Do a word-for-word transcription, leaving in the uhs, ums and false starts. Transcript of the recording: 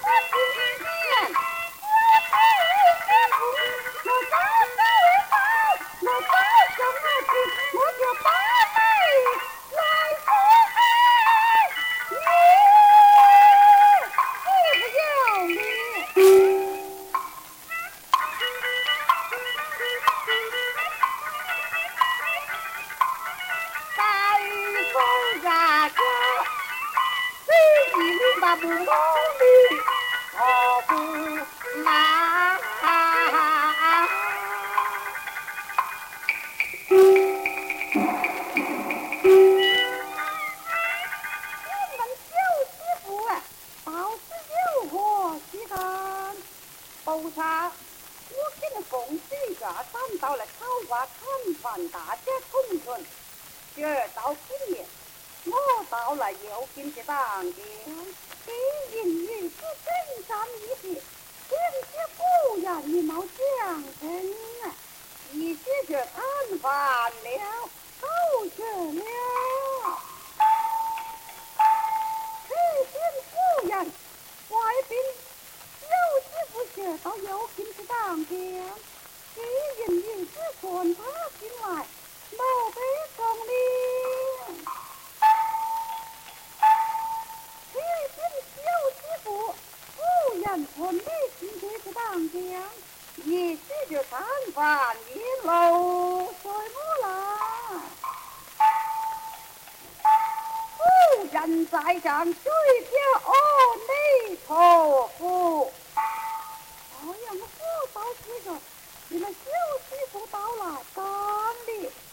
不努力，我不忙。我们小媳妇啊，到此有何稀罕？不差，我给你奉旨下山到了草花看饭，大家同存。第二到今年，我到了右近的当家。给银女子征战一别，两家果然一貌相称啊！一解决摊饭了，好着了。这边果然，外边有媳妇学到右近的当家，给银女子传他进来，没被送领。我没听这个当家，也许就摊饭一路随我来。夫人在上，追表阿弥陀佛。哎呀，我说到这个，你们小媳妇到了，干的。